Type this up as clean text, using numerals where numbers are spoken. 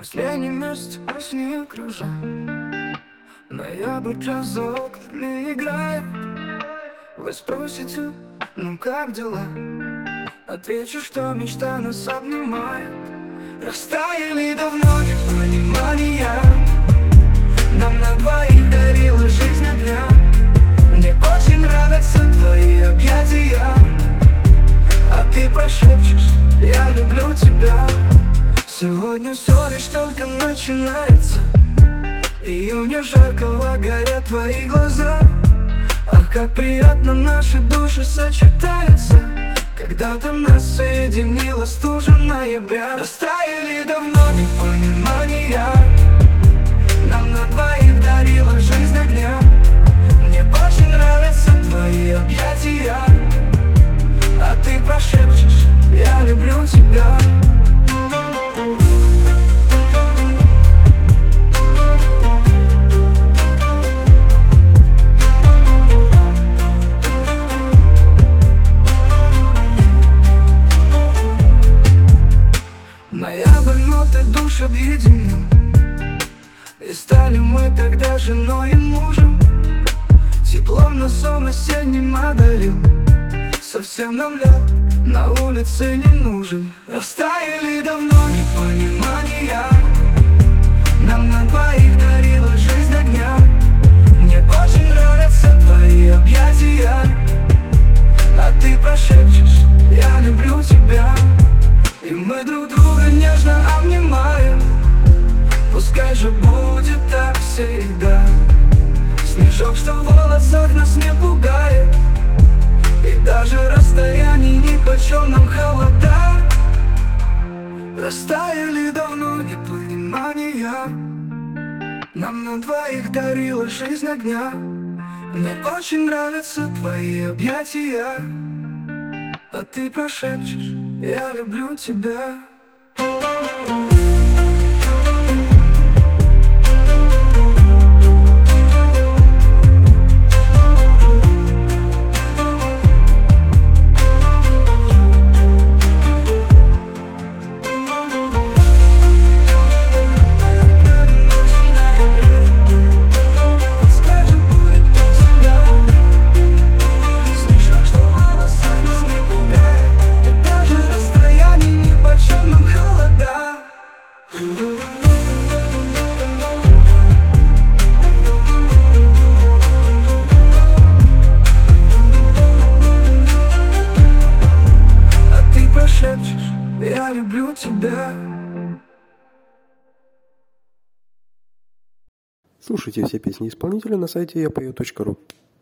Последний месяц осени кружа, ноябрь час за окнами играет. Вы спросите, ну как дела? Отвечу, что мечта нас обнимает. Растаяли давно непонимания, нам на двоих дарила жизнь огня. Мне очень нравятся твои объятия, а ты прошепчешь: я люблю тебя. Сегодня все лишь только начинается, июня жаркого горят твои глаза. Ах, как приятно наши души сочетаются, когда-то нас соединила стужа ноября. Растаяли давно непонимания, нам на двоих дарила жизнь огня. Мне очень нравятся твои объятия, а ты прошепчешь: я люблю тебя. Ноябрь, ноты душ объединил, и стали мы тогда женой и мужем. Теплом на сон осенним одарил, совсем нам лед на улице не нужен. Растаяли давно непонимания, нам на двоих дарила жизнь огня. Мне очень нравятся твои объятия, а ты прошепчешь: я люблю тебя. И мы друг друга нежно обнимаем, пускай же будет так всегда. Снежок, что в волосах, нас не пугает, и даже расстояние нипочем нам холода. Растаяли давно непонимания, нам на двоих дарила жизнь огня. Мне очень нравятся твои объятия, а ты прошепчешь: я люблю тебя. Я люблю тебя. Слушайте все песни исполнителя на сайте yapayot.ru.